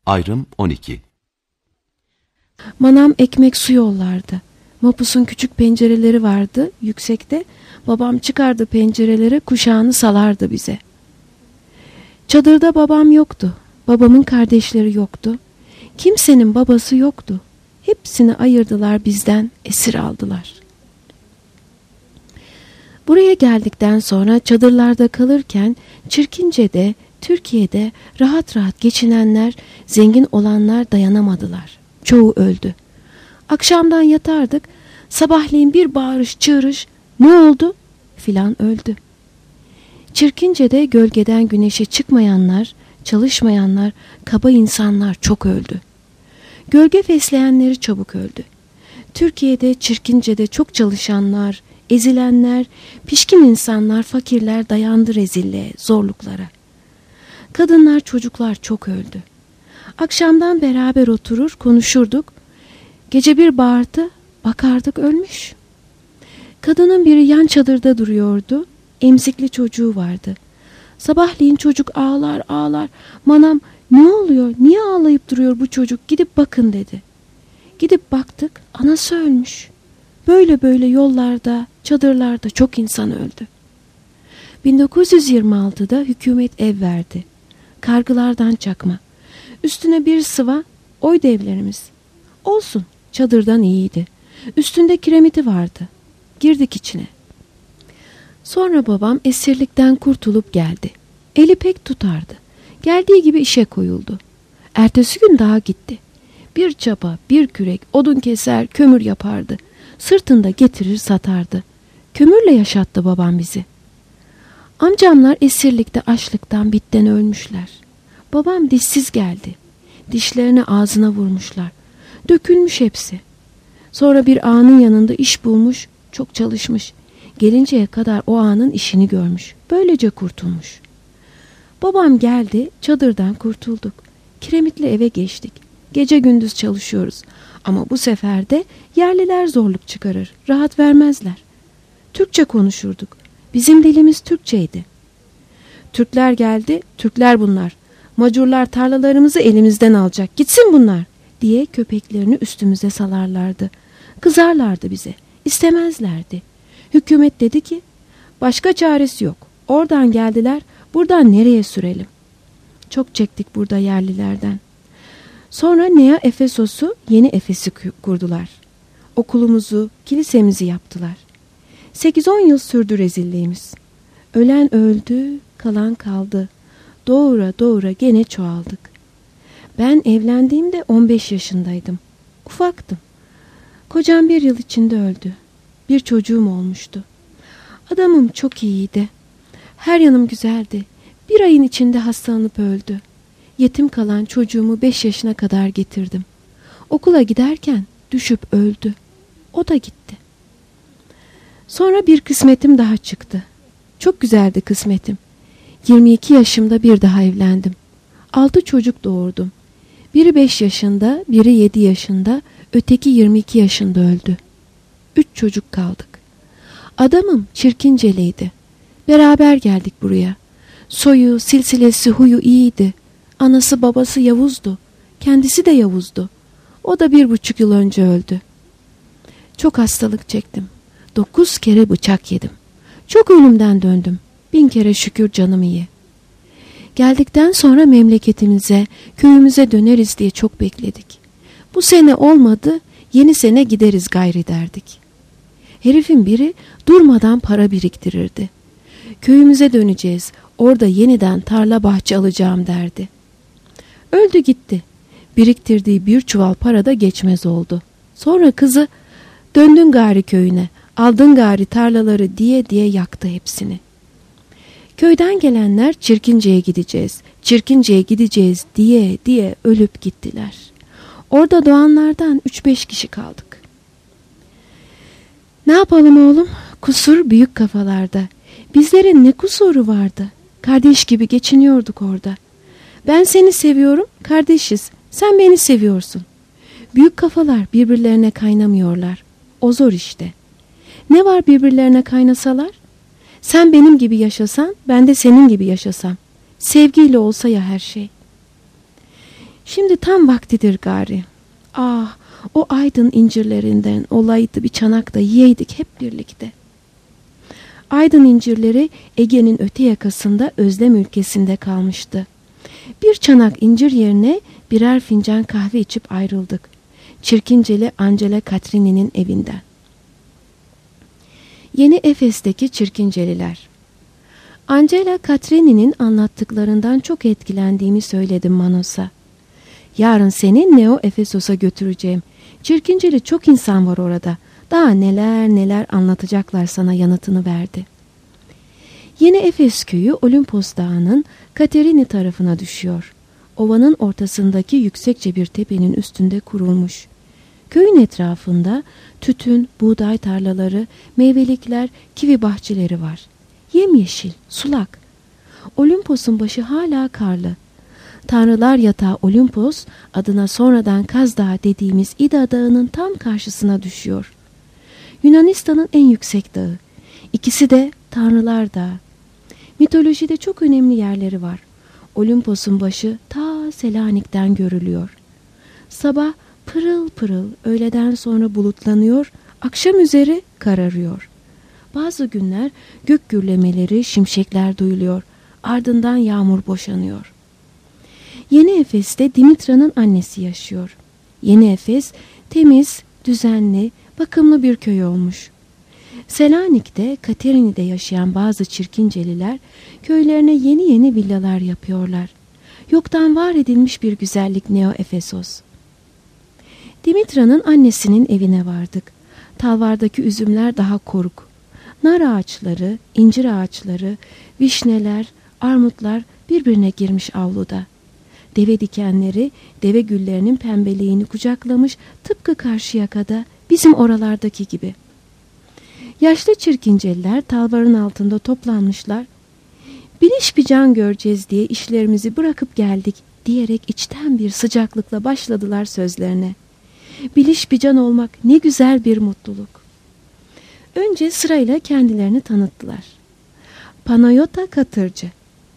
Ayrım 12. Manam ekmek su yollardı. Mapus'un küçük pencereleri vardı yüksekte. Babam çıkardı pencerelere, kuşağını salardı bize. Çadırda babam yoktu. Babamın kardeşleri yoktu. Kimsenin babası yoktu. Hepsini ayırdılar bizden, esir aldılar. Buraya geldikten sonra çadırlarda kalırken Çirkince'de, Türkiye'de rahat rahat geçinenler, zengin olanlar dayanamadılar. Çoğu öldü. Akşamdan yatardık, sabahleyin bir bağırış çığırış, ne oldu filan öldü. Çirkince'de gölgeden güneşe çıkmayanlar, çalışmayanlar, kaba insanlar çok öldü. Gölge fesleğenleri çabuk öldü. Türkiye'de, Çirkince'de çok çalışanlar, ezilenler, pişkin insanlar, fakirler dayandı rezilliğe, zorluklara. Kadınlar, çocuklar çok öldü. Akşamdan beraber oturur, konuşurduk. Gece bir bağırtı, bakardık ölmüş. Kadının biri yan çadırda duruyordu. Emzikli çocuğu vardı. Sabahleyin çocuk ağlar ağlar. Manam, ne oluyor, niye ağlayıp duruyor bu çocuk, gidip bakın dedi. Gidip baktık, anası ölmüş. Böyle böyle yollarda, çadırlarda çok insan öldü. 1926'da hükümet ev verdi. Kargılardan çakma. Üstüne bir sıva, oydu evlerimiz. Olsun, çadırdan iyiydi. Üstünde kiremiti vardı. Girdik içine. Sonra babam esirlikten kurtulup geldi. Eli pek tutardı. Geldiği gibi işe koyuldu. Ertesi gün daha gitti. Bir çapa, bir kürek, odun keser, kömür yapardı. Sırtında getirir satardı. Kömürle yaşattı babam bizi. Amcamlar esirlikte açlıktan bitten ölmüşler. Babam dişsiz geldi. Dişlerini ağzına vurmuşlar. Dökülmüş hepsi. Sonra bir ağanın yanında iş bulmuş, çok çalışmış. Gelinceye kadar o ağanın işini görmüş. Böylece kurtulmuş. Babam geldi, çadırdan kurtulduk. Kiremitli eve geçtik. Gece gündüz çalışıyoruz. Ama bu sefer de yerliler zorluk çıkarır, rahat vermezler. Türkçe konuşurduk. Bizim dilimiz Türkçeydi. Türkler geldi, Türkler bunlar. Macurlar tarlalarımızı elimizden alacak, gitsin bunlar diye köpeklerini üstümüze salarlardı. Kızarlardı bize, istemezlerdi. Hükümet dedi ki, başka çaresi yok. Oradan geldiler, buradan nereye sürelim? Çok çektik burada yerlilerden. Sonra Nea Efesos'u, yeni Efes'i kurdular. Okulumuzu, kilisemizi yaptılar. 8-10 yıl sürdü rezilliğimiz. Ölen öldü, kalan kaldı. Doğura doğura gene çoğaldık. Ben evlendiğimde 15 yaşındaydım. Ufaktım. Kocam 1 yıl içinde öldü. Bir çocuğum olmuştu. Adamım çok iyiydi. Her yanım güzeldi. 1 ayın içinde hastalanıp öldü. Yetim kalan çocuğumu 5 yaşına kadar getirdim. Okula giderken düşüp öldü. O da gitti. Sonra bir kısmetim daha çıktı. Çok güzeldi kısmetim. 22 yaşımda bir daha evlendim. 6 çocuk doğurdum. Biri 5 yaşında, biri 7 yaşında, öteki 22 yaşında öldü. 3 çocuk kaldık. Adamım Çirkinceliydi. Beraber geldik buraya. Soyu, silsilesi, huyu iyiydi. Anası babası Yavuz'du. Kendisi de Yavuz'du. O da 1,5 yıl önce öldü. Çok hastalık çektim. 9 kere bıçak yedim. Çok ölümden döndüm. 1000 kere şükür canım iyi. Geldikten sonra memleketimize, köyümüze döneriz diye çok bekledik. Bu sene olmadı, yeni sene gideriz gayri derdik. Herifin biri durmadan para biriktirirdi. Köyümüze döneceğiz, orada yeniden tarla bahçe alacağım derdi. Öldü gitti. Biriktirdiği bir çuval para da geçmez oldu. Sonra kızı, döndün gari köyüne, aldın gari tarlaları diye diye yaktı hepsini. Köyden gelenler Çirkince'ye gideceğiz, Çirkince'ye gideceğiz diye diye ölüp gittiler. Orada doğanlardan 3-5 kişi kaldık. Ne yapalım oğlum? Kusur büyük kafalarda. Bizlerin ne kusuru vardı? Kardeş gibi geçiniyorduk orada. Ben seni seviyorum, kardeşiz. Sen beni seviyorsun. Büyük kafalar birbirlerine kaynamıyorlar. O zor işte. Ne var birbirlerine kaynasalar? Sen benim gibi yaşasan, ben de senin gibi yaşasam. Sevgiyle olsa ya her şey. Şimdi tam vaktidir gari. Ah, o Aydın incirlerinden olaydı bir çanak da yiyeydik hep birlikte. Aydın incirleri Ege'nin öte yakasında Özlem ülkesinde kalmıştı. Bir çanak incir yerine birer fincan kahve içip ayrıldık. Çirkinceli Angela Katrini'nin evinden. Yeni Efes'teki Çirkinceliler. Angela Katrini'nin anlattıklarından çok etkilendiğimi söyledim Manos'a. Yarın seni Neo Efesos'a götüreceğim. Çirkinceli çok insan var orada. Daha neler neler anlatacaklar sana yanıtını verdi. Yeni Efes köyü Olimpos Dağı'nın Katerini tarafına düşüyor. Ovanın ortasındaki yüksekçe bir tepenin üstünde kurulmuş. Köyün etrafında tütün, buğday tarlaları, meyvelikler, kivi bahçeleri var. Yemyeşil, sulak. Olimpos'un başı hala karlı. Tanrılar yatağı Olimpos adına sonradan Kaz Dağı dediğimiz İda Dağı'nın tam karşısına düşüyor. Yunanistan'ın en yüksek dağı. İkisi de Tanrılar Dağı. Mitolojide çok önemli yerleri var. Olimpos'un başı ta Selanik'ten görülüyor. Sabah pırıl pırıl, öğleden sonra bulutlanıyor, akşam üzeri kararıyor. Bazı günler gök gürlemeleri, şimşekler duyuluyor. Ardından yağmur boşanıyor. Yeni Efes'te Dimitra'nın annesi yaşıyor. Yeni Efes temiz, düzenli, bakımlı bir köy olmuş. Selanik'te, Katerini'de yaşayan bazı Çirkinceliler köylerine yeni yeni villalar yapıyorlar. Yoktan var edilmiş bir güzellik Neo Efesos. Dimitra'nın annesinin evine vardık. Talvardaki üzümler daha koruk. Nar ağaçları, incir ağaçları, vişneler, armutlar birbirine girmiş avluda. Deve dikenleri, deve güllerinin pembeliğini kucaklamış, tıpkı Karşıyaka'da bizim oralardaki gibi. Yaşlı Çirkinceliler talvarın altında toplanmışlar. Biliş bir can göreceğiz diye işlerimizi bırakıp geldik diyerek içten bir sıcaklıkla başladılar sözlerine. Biliş bir can olmak ne güzel bir mutluluk. Önce sırayla kendilerini tanıttılar. Panayota Katırcı,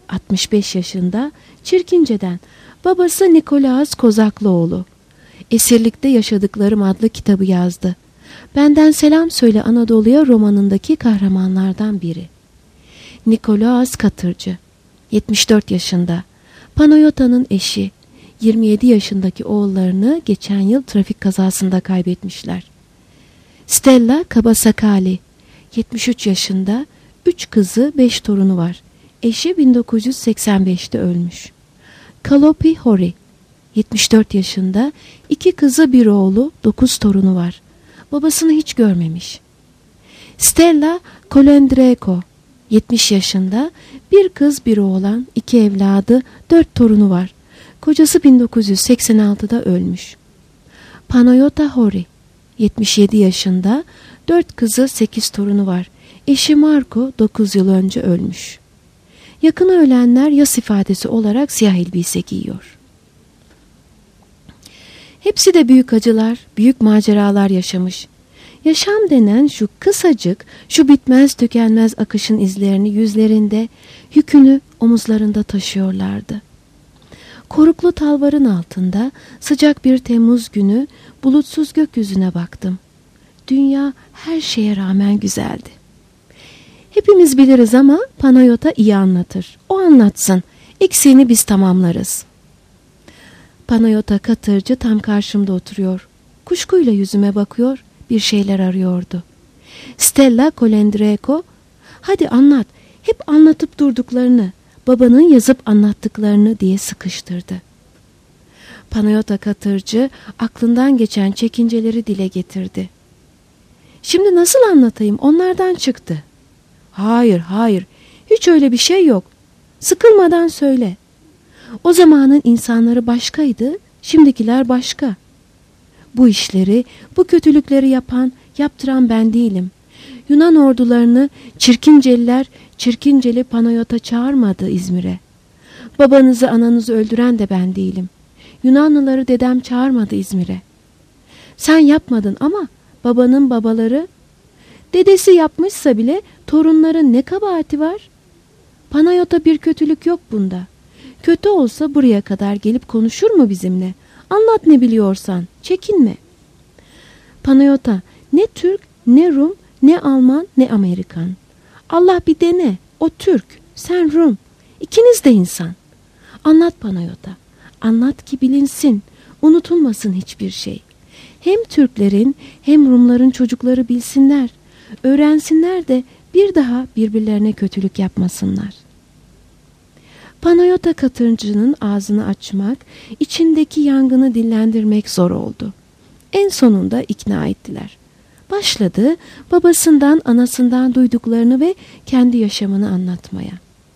65 yaşında, Çirkince'den, babası Nikolaos Kozaklıoğlu. Esirlikte Yaşadıklarım adlı kitabı yazdı. Benden selam söyle Anadolu'ya romanındaki kahramanlardan biri. Nikolaos Katırcı, 74 yaşında, Panayota'nın eşi, 27 yaşındaki oğullarını geçen yıl trafik kazasında kaybetmişler. Stella Kabasakali, 73 yaşında, 3 kızı 5 torunu var. Eşi 1985'te ölmüş. Kalopi Hori, 74 yaşında, 2 kızı 1 oğlu, 9 torunu var. Babasını hiç görmemiş. Stella Kolendreko, 70 yaşında, 1 kız 1 oğlan, 2 evladı, 4 torunu var. Kocası 1986'da ölmüş. Panayota Hori, 77 yaşında, 4 kızı 8 torunu var. Eşi Marco 9 yıl önce ölmüş. Yakını ölenler yas ifadesi olarak siyah elbise giyiyor. Hepsi de büyük acılar, büyük maceralar yaşamış. Yaşam denen şu kısacık, şu bitmez tükenmez akışın izlerini yüzlerinde, yükünü omuzlarında taşıyorlardı. Koruklu talvarın altında sıcak bir Temmuz günü bulutsuz gökyüzüne baktım. Dünya her şeye rağmen güzeldi. Hepimiz biliriz ama Panayota iyi anlatır. O anlatsın. Eksiğini biz tamamlarız. Panayota Katırcı tam karşımda oturuyor. Kuşkuyla yüzüme bakıyor, bir şeyler arıyordu. Stella Kolendreko, hadi anlat, hep anlatıp durduklarını, babanın yazıp anlattıklarını diye sıkıştırdı. Panayota Katırcı aklından geçen çekinceleri dile getirdi. Şimdi nasıl anlatayım, onlardan çıktı. Hayır, hiç öyle bir şey yok. Sıkılmadan söyle. O zamanın insanları başkaydı, şimdikiler başka. Bu işleri, bu kötülükleri yaptıran ben değilim. Yunan ordularını Çirkinceliler, Çirkinceli Panayota çağırmadı İzmir'e. Babanızı ananızı öldüren de ben değilim. Yunanlıları dedem çağırmadı İzmir'e. Sen yapmadın ama babanın babaları, dedesi yapmışsa bile torunların ne kabahati var? Panayota bir kötülük yok bunda. Kötü olsa buraya kadar gelip konuşur mu bizimle? Anlat ne biliyorsan, çekinme. Panayota, ne Türk, ne Rum, ne Alman, ne Amerikan. Allah bir dene, o Türk, sen Rum. İkiniz de insan. Anlat Panayota, anlat ki bilinsin, unutulmasın hiçbir şey. Hem Türklerin hem Rumların çocukları bilsinler, öğrensinler de bir daha birbirlerine kötülük yapmasınlar. Panayota katırcının ağzını açmak, içindeki yangını dillendirmek zor oldu. En sonunda ikna ettiler. Başladı babasından, anasından duyduklarını ve kendi yaşamını anlatmaya.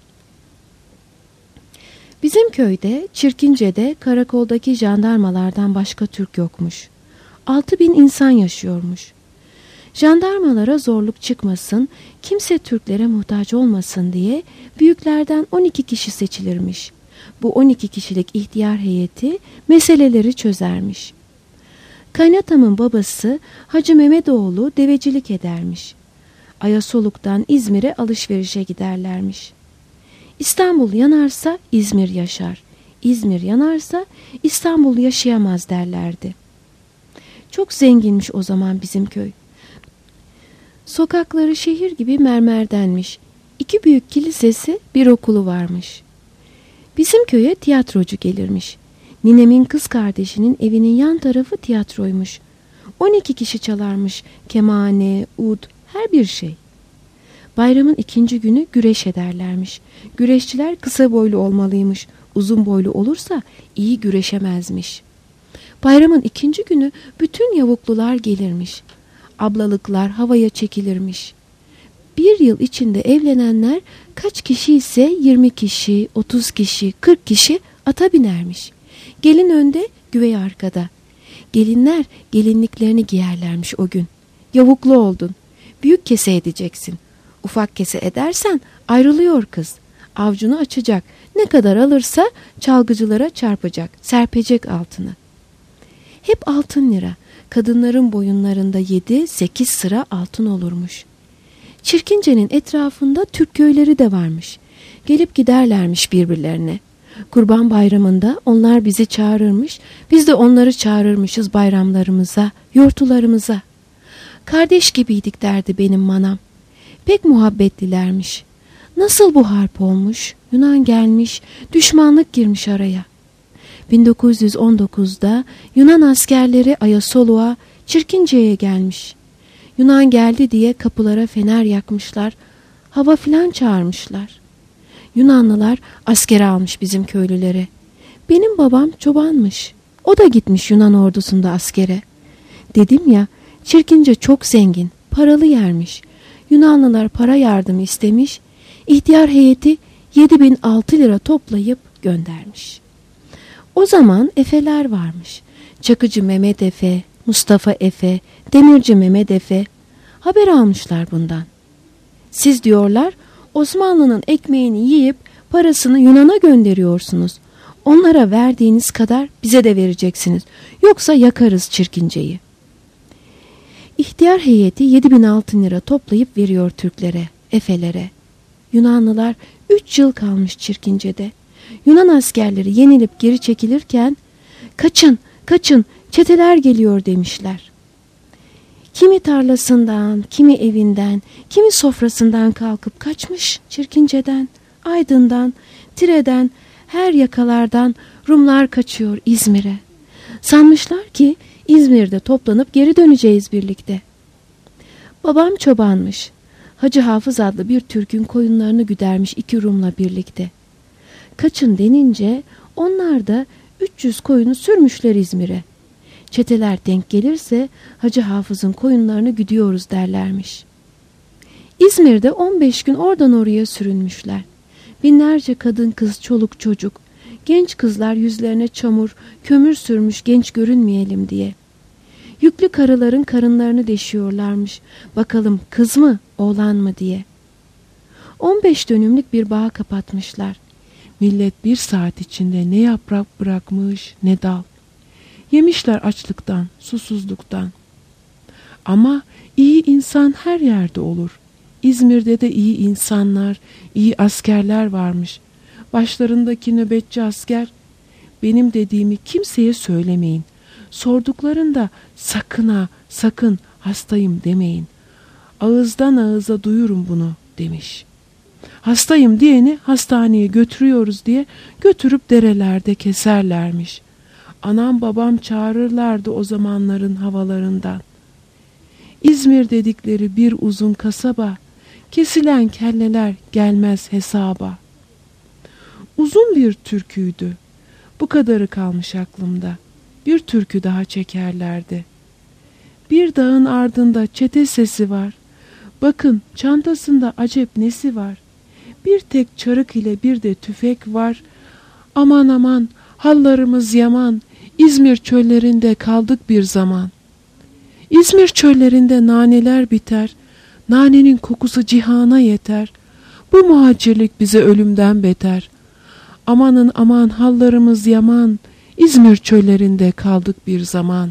Bizim köyde, Çirkince'de karakoldaki jandarmalardan başka Türk yokmuş. 6.000 insan yaşıyormuş. Jandarmalara zorluk çıkmasın, kimse Türklere muhtaç olmasın diye büyüklerden 12 kişi seçilirmiş. Bu 12 kişilik ihtiyar heyeti meseleleri çözermiş. Kaynatamın babası Hacı Mehmetoğlu devecilik edermiş. Ayasoluk'tan İzmir'e alışverişe giderlermiş. İstanbul yanarsa İzmir yaşar, İzmir yanarsa İstanbul yaşayamaz derlerdi. Çok zenginmiş o zaman bizim köy. Sokakları şehir gibi mermerdenmiş. 2 büyük kilisesi, bir okulu varmış. Bizim köye tiyatrocu gelirmiş. Ninemin kız kardeşinin evinin yan tarafı tiyatroymuş. 12 kişi çalarmış, kemane, ud, her bir şey. Bayramın 2. günü güreş ederlermiş. Güreşçiler kısa boylu olmalıymış. Uzun boylu olursa iyi güreşemezmiş. Bayramın 2. günü bütün yavuklular gelirmiş. Ablalıklar havaya çekilirmiş. 1 yıl içinde evlenenler kaç kişi ise 20 kişi, 30 kişi, 40 kişi ata binermiş. Gelin önde, güvey arkada. Gelinler gelinliklerini giyerlermiş o gün. Yavuklu oldun. Büyük kese edeceksin. Ufak kese edersen ayrılıyor kız. Avcunu açacak. Ne kadar alırsa çalgıcılara çarpacak, serpecek altını. Hep altın lira. Kadınların boyunlarında 7-8 sıra altın olurmuş. Çirkince'nin etrafında Türk köyleri de varmış. Gelip giderlermiş birbirlerine. Kurban Bayramı'nda onlar bizi çağırırmış, biz de onları çağırırmışız bayramlarımıza, yortularımıza. Kardeş gibiydik derdi benim manam. Pek muhabbetlilermiş. Nasıl bu harp olmuş, Yunan gelmiş, düşmanlık girmiş araya. 1919'da Yunan askerleri Ayasoluk'a, Çirkince'ye gelmiş. Yunan geldi diye kapılara fener yakmışlar, hava filan çağırmışlar. Yunanlılar askere almış bizim köylüleri. Benim babam çobanmış. O da gitmiş Yunan ordusunda askere. Dedim ya, Çirkince çok zengin, paralı yermiş. Yunanlılar para yardımı istemiş. İhtiyar heyeti 7.006 lira toplayıp göndermiş. O zaman efeler varmış. Çakıcı Mehmet Efe, Mustafa Efe, Demirci Mehmet Efe. Haber almışlar bundan. Siz diyorlar Osmanlı'nın ekmeğini yiyip parasını Yunan'a gönderiyorsunuz. Onlara verdiğiniz kadar bize de vereceksiniz. Yoksa yakarız Çirkince'yi. İhtiyar heyeti 7.006 lira toplayıp veriyor Türklere, Efelere. Yunanlılar 3 yıl kalmış Çirkince'de. Yunan askerleri yenilip geri çekilirken kaçın, kaçın, çeteler geliyor demişler. Kimi tarlasından, kimi evinden, kimi sofrasından kalkıp kaçmış Çirkince'den, Aydın'dan, Tire'den, her yakalardan Rumlar kaçıyor İzmir'e. Sanmışlar ki İzmir'de toplanıp geri döneceğiz birlikte. Babam çobanmış. Hacı Hafız adlı bir Türk'ün koyunlarını güdermiş 2 Rum'la birlikte. Kaçın denince onlar da 300 koyunu sürmüşler İzmir'e. Çeteler denk gelirse Hacı Hafız'ın koyunlarını güdüyoruz derlermiş. İzmir'de 15 gün oradan oraya sürünmüşler. Binlerce kadın kız, çoluk çocuk, genç kızlar yüzlerine çamur, kömür sürmüş genç görünmeyelim diye. Yüklü karıların karınlarını deşiyorlarmış. Bakalım kız mı, oğlan mı diye. 15 dönümlük bir bağ kapatmışlar. Millet 1 saat içinde ne yaprak bırakmış ne dal. Yemişler açlıktan, susuzluktan. Ama iyi insan her yerde olur. İzmir'de de iyi insanlar, iyi askerler varmış. Başlarındaki nöbetçi asker, benim dediğimi kimseye söylemeyin. Sorduklarında sakın ha sakın hastayım demeyin. Ağızdan ağıza duyurun bunu demiş. Hastayım diyeni hastaneye götürüyoruz diye götürüp derelerde keserlermiş. Anam babam çağırırlardı o zamanların havalarından. İzmir dedikleri bir uzun kasaba, kesilen kelleler gelmez hesaba. Uzun bir türküydü. Bu kadarı kalmış aklımda. Bir türkü daha çekerlerdi. Bir dağın ardında çete sesi var. Bakın çantasında acep nesi var. Bir tek çarık ile bir de tüfek var. Aman aman hallarımız yaman. İzmir çöllerinde kaldık bir zaman. İzmir çöllerinde naneler biter. Nanenin kokusu cihana yeter. Bu muhacirlik bize ölümden beter. Amanın aman hallarımız yaman. İzmir çöllerinde kaldık bir zaman.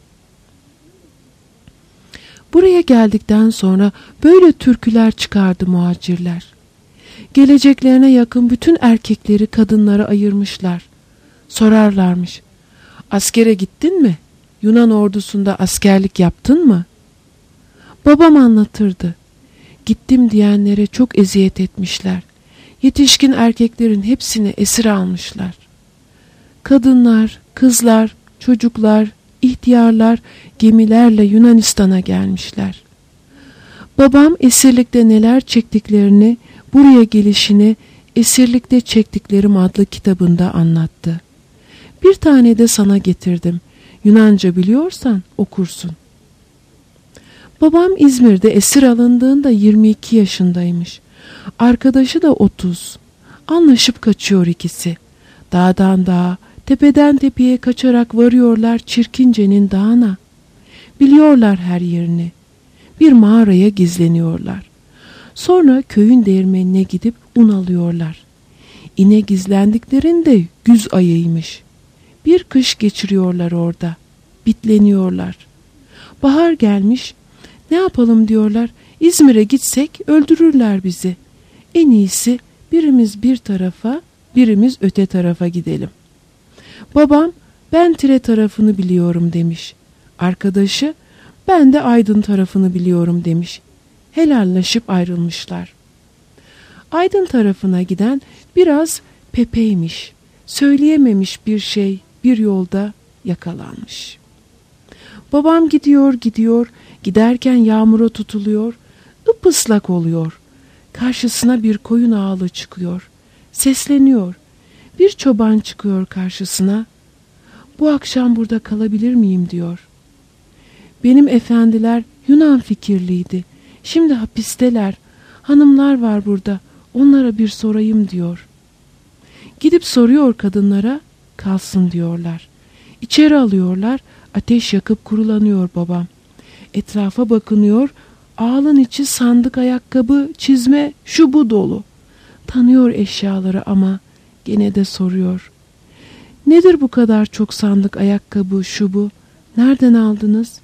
Buraya geldikten sonra böyle türküler çıkardı muhacirler. Geleceklerine yakın bütün erkekleri kadınlara ayırmışlar. Sorarlarmış. Askere gittin mi? Yunan ordusunda askerlik yaptın mı? Babam anlatırdı. Gittim diyenlere çok eziyet etmişler. Yetişkin erkeklerin hepsini esir almışlar. Kadınlar, kızlar, çocuklar, ihtiyarlar gemilerle Yunanistan'a gelmişler. Babam esirlikte neler çektiklerini, buraya gelişini Esirlikte Çektiklerim adlı kitabında anlattı. Bir tane de sana getirdim. Yunanca biliyorsan okursun. Babam İzmir'de esir alındığında 22 yaşındaymış. Arkadaşı da 30. Anlaşıp kaçıyor ikisi. Dağdan dağa, tepeden tepeye kaçarak varıyorlar Çirkince'nin dağına. Biliyorlar her yerini. Bir mağaraya gizleniyorlar. Sonra köyün değirmenine gidip un alıyorlar. İne gizlendiklerinde güz ayıymış. Bir kış geçiriyorlar orada. Bitleniyorlar. Bahar gelmiş. Ne yapalım diyorlar. İzmir'e gitsek öldürürler bizi. En iyisi birimiz bir tarafa, birimiz öte tarafa gidelim. Babam ben Tire tarafını biliyorum demiş. Arkadaşı ben de Aydın tarafını biliyorum demiş. Helallaşıp ayrılmışlar. Aydın tarafına giden biraz pepeymiş. Söyleyememiş bir şey bir yolda yakalanmış. Babam gidiyor giderken yağmura tutuluyor, ıpıslak oluyor. Karşısına bir koyun ağalı çıkıyor. Sesleniyor. Bir çoban çıkıyor karşısına. Bu akşam burada kalabilir miyim diyor. Benim efendiler Yunan fikirliydi. Şimdi hapisteler. Hanımlar var burada. Onlara bir sorayım diyor. Gidip soruyor kadınlara. Kalsın diyorlar. İçeri alıyorlar. Ateş yakıp kurulanıyor babam. Etrafa bakınıyor. Ağalın içi sandık, ayakkabı, çizme, şu bu dolu. Tanıyor eşyaları ama gene de soruyor. Nedir bu kadar çok sandık, ayakkabı, şu bu? Nereden aldınız?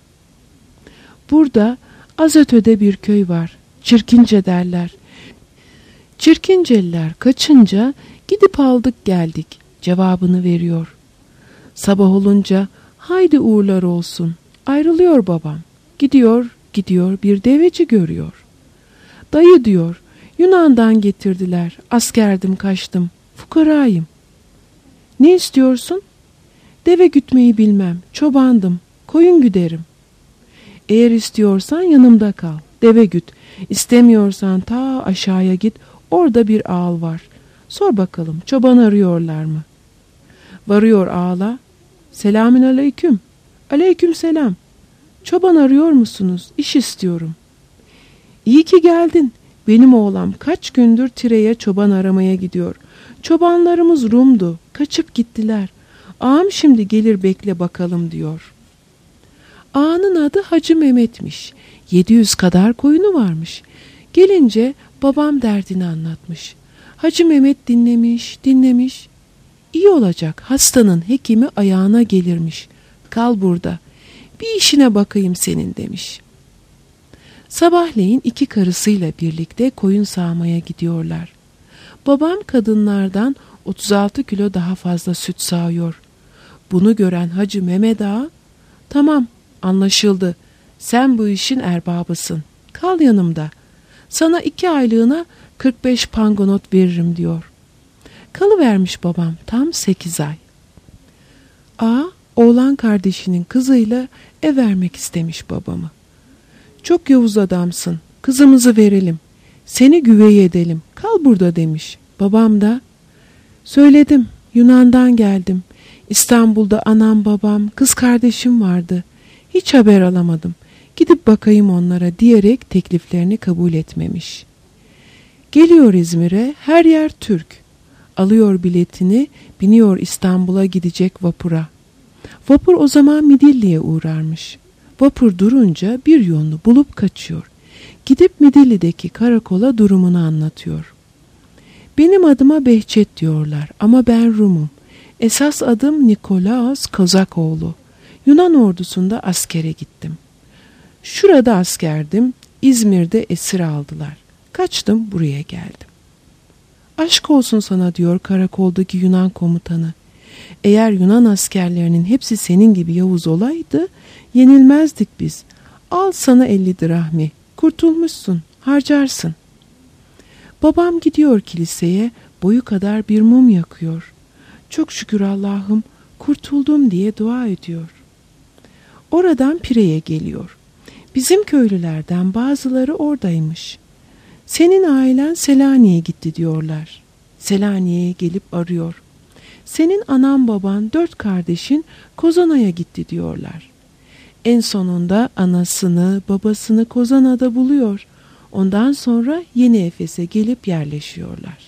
Burada az ötede bir köy var. Çirkince derler. Çirkinceliler kaçınca gidip aldık geldik cevabını veriyor. Sabah olunca haydi uğurlar olsun. Ayrılıyor babam. Gidiyor bir deveci görüyor. Dayı diyor, Yunan'dan getirdiler. Askerdim kaçtım. Fukarayım. Ne istiyorsun? Deve gütmeyi bilmem. Çobandım. Koyun güderim. Eğer istiyorsan yanımda kal. Deve güt. İstemiyorsan ta aşağıya git. Orada bir ağal var. Sor bakalım çoban arıyorlar mı? Varıyor ağala. Selamün aleyküm. Aleyküm selam. Çoban arıyor musunuz? İş istiyorum. İyi ki geldin. Benim oğlan kaç gündür Tire'ye çoban aramaya gidiyor. Çobanlarımız Rum'du. Kaçıp gittiler. Ağam şimdi gelir bekle bakalım diyor. Ağanın adı Hacı Mehmet'miş. 700 kadar koyunu varmış. Gelince babam derdini anlatmış. Hacı Mehmet dinlemiş. İyi olacak, hastanın hekimi ayağına gelirmiş. Kal burada. Bir işine bakayım senin demiş. Sabahleyin 2 karısıyla birlikte koyun sağmaya gidiyorlar. Babam kadınlardan 36 kilo daha fazla süt sağıyor. Bunu gören Hacı Mehmet Ağa, tamam anlaşıldı, sen bu işin erbabısın, kal yanımda, sana 2 aylığına 45 pangonot veririm diyor. Kalıvermiş babam tam 8 ay. Ağa oğlan kardeşinin kızıyla ev vermek istemiş babamı. Çok yavuz adamsın, kızımızı verelim, seni güvey edelim, kal burada demiş. Babam da, söyledim, Yunan'dan geldim, İstanbul'da anam babam kız kardeşim vardı, hiç haber alamadım, gidip bakayım onlara diyerek tekliflerini kabul etmemiş. Geliyor İzmir'e, her yer Türk, alıyor biletini, biniyor İstanbul'a gidecek vapura. Vapur o zaman Midilli'ye uğrarmış. Vapur durunca bir yolunu bulup kaçıyor. Gidip Midilli'deki karakola durumunu anlatıyor. Benim adıma Behçet diyorlar ama ben Rum'um. Esas adım Nikolaos Kozakoğlu. Yunan ordusunda askere gittim. Şurada askerdim, İzmir'de esir aldılar. Kaçtım, buraya geldim. Aşk olsun sana diyor karakoldaki Yunan komutanı. Eğer Yunan askerlerinin hepsi senin gibi yavuz olaydı, yenilmezdik biz. Al sana 50 dirahmi, kurtulmuşsun, harcarsın. Babam gidiyor kiliseye, boyu kadar bir mum yakıyor. Çok şükür Allah'ım, kurtuldum diye dua ediyor. Oradan Pire'ye geliyor. Bizim köylülerden bazıları oradaymış. Senin ailen Selanik'e gitti diyorlar. Selanik'e gelip arıyor. Senin anan baban 4 kardeşin Kozana'ya gitti diyorlar. En sonunda anasını babasını Kozana'da buluyor. Ondan sonra Yeni Efes'e gelip yerleşiyorlar.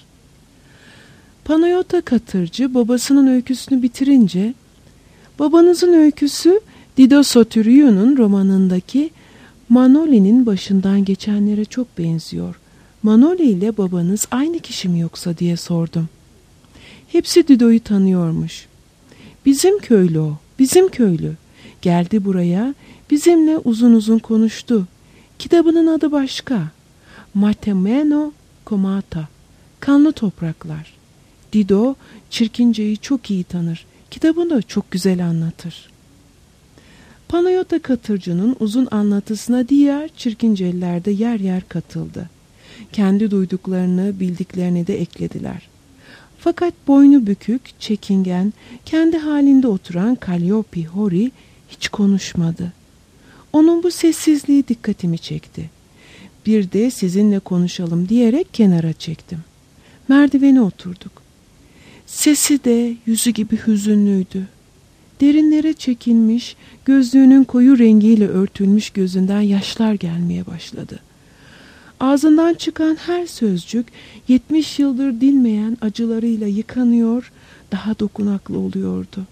Panayota Katırcı babasının öyküsünü bitirince, babanızın öyküsü Dido Soteriou'nun romanındaki Manoli'nin başından geçenlere çok benziyor. Manoli ile babanız aynı kişi mi yoksa diye sordum. Hepsi Dido'yu tanıyormuş. Bizim köylü o, bizim köylü. Geldi buraya, bizimle uzun uzun konuştu. Kitabının adı başka. Matemeno Komata, kanlı topraklar. Dido, Çirkince'yi çok iyi tanır. Kitabını da çok güzel anlatır. Panayota Katırcı'nın uzun anlatısına diğer Çirkinceliler de yer yer katıldı. Kendi duyduklarını, bildiklerini de eklediler. Fakat boynu bükük, çekingen, kendi halinde oturan Calliope Hori hiç konuşmadı. Onun bu sessizliği dikkatimi çekti. Bir de sizinle konuşalım diyerek kenara çektim. Merdivene oturduk. Sesi de yüzü gibi hüzünlüydü. Derinlere çekilmiş, gözlüğünün koyu rengiyle örtülmüş gözünden yaşlar gelmeye başladı. Ağzından çıkan her sözcük 70 yıldır dinmeyen acılarıyla yıkanıyor, daha dokunaklı oluyordu.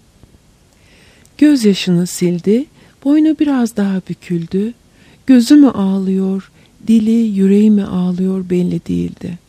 Gözyaşını sildi, boynu biraz daha büküldü. Gözü mü ağlıyor, dili, yüreği mi ağlıyor belli değildi.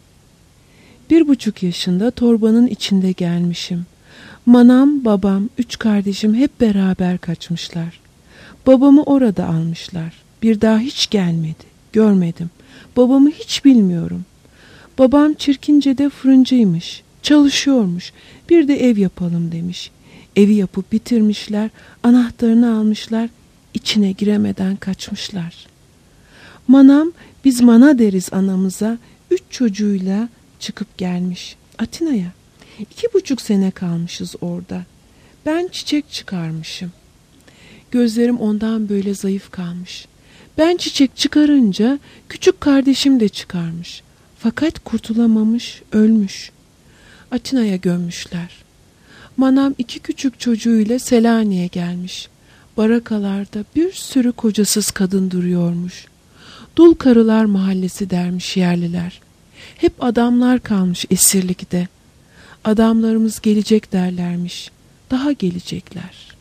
1,5 yaşında torbanın içinde gelmişim. Manam, babam, 3 kardeşim hep beraber kaçmışlar. Babamı orada almışlar. Bir daha hiç gelmedi, görmedim. Babamı hiç bilmiyorum. Babam Çirkince'de fırıncıymış, çalışıyormuş. Bir de ev yapalım demiş. Evi yapıp bitirmişler, anahtarını almışlar, içine giremeden kaçmışlar. Manam, biz mana deriz anamıza, 3 çocuğuyla çıkıp gelmiş Atina'ya. 2,5 sene kalmışız orada. Ben çiçek çıkarmışım. Gözlerim ondan böyle zayıf kalmış. Ben çiçek çıkarınca küçük kardeşim de çıkarmış. Fakat kurtulamamış, ölmüş. Atina'ya gömmüşler. Manam 2 küçük çocuğuyla Selanik'e gelmiş. Barakalarda bir sürü kocasız kadın duruyormuş. Dul karılar mahallesi dermiş yerliler. Hep adamlar kalmış esirlikte. Adamlarımız gelecek derlermiş. Daha gelecekler.